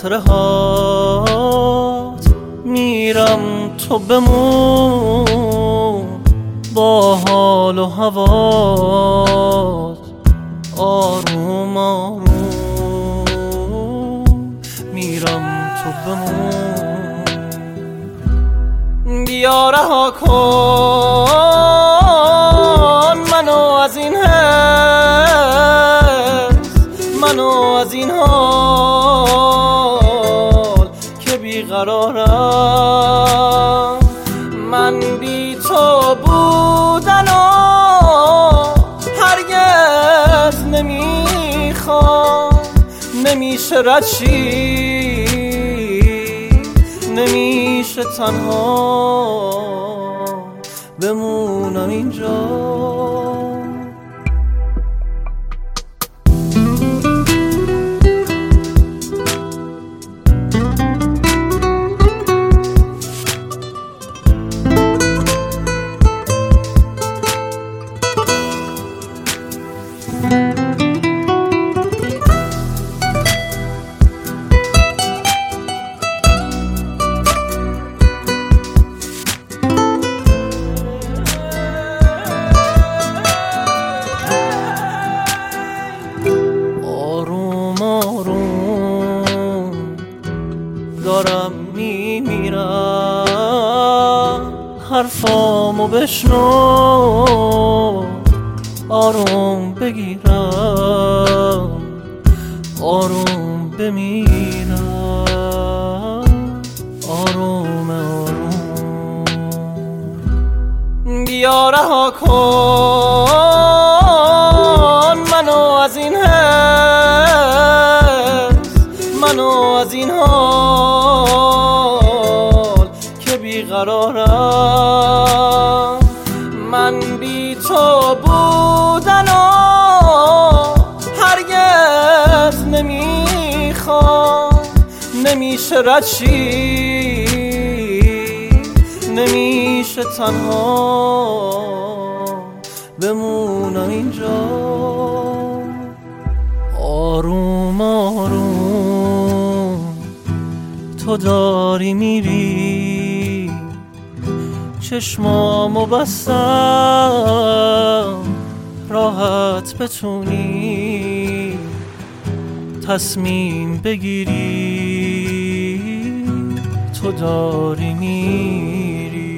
خاطره هات میرم تو بمون با حال و هوات آروم آروم میرم تو بمون بیا رها کن منو از این منو از این حال که بیقرارم من بی تو بودن و هرگز نمیخوام نمیشه رد شی نمیشه تنها بمونم اینجا دارم میمیرم حرفامو بشنو آروم بگیرم آروم بمیرم آروم آروم بیا رها کن منو از این منو از این حال که بیقرارم من بی تو بودن و هرگز نمیخوام نمیشه رد شی نمیشه تنها بمونم اینجا آروم آروم تو داری میری چشمامو بستم راحت بتونی تصمیم بگیری تو داری میری